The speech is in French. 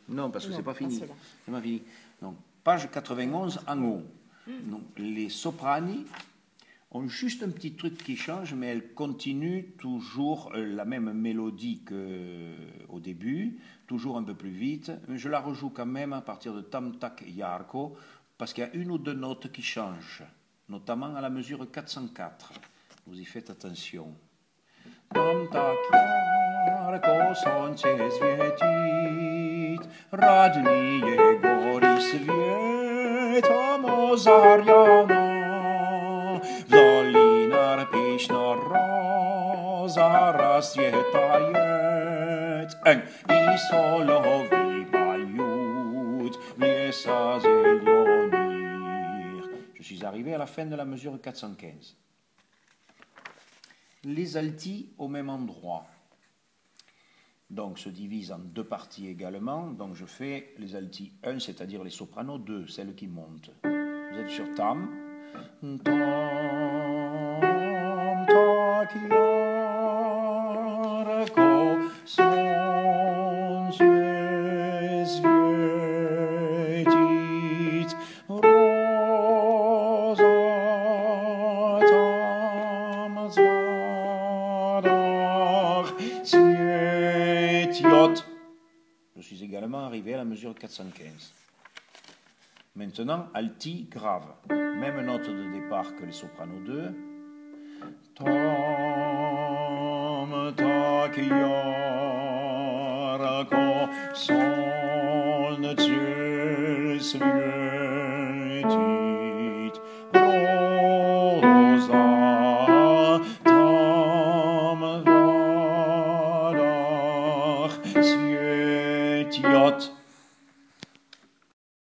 Non, parce que c'est pas pas fini. cela. C'est pas fini. Donc, page 91 en haut. Donc, les soprani ont juste un petit truc qui change, mais elles continuent toujours la même mélodie qu'au début, toujours un peu plus vite. Je la rejoue quand même à partir de tam tak yarko, parce qu'il y a une ou deux notes qui changent, notamment à la mesure 404. Vous y faites attention. Tam tak yarko sonce svietit, radni je gori svijeta mozarjana. Zolinar pišna roza rasvjetajet, i solovi bajut v lesa zelionir. Je suis arrivé à la fin de la mesure 415. Les altis au même endroit. Donc se divisent en deux parties également. Donc je fais les altis 1, c'est-à-dire les sopranos 2, celles qui montent. Vous êtes sur tam. Tam, tak, yarko, son, svietit, rosa, tam, zvadach, svietiot. Je suis également arrivé à la mesure 415. Maintenant, alti grave. Même note de départ que les sopranos 2. Tam, tak, yarko, son, svietit, rosa, tam, vadach, svietiot.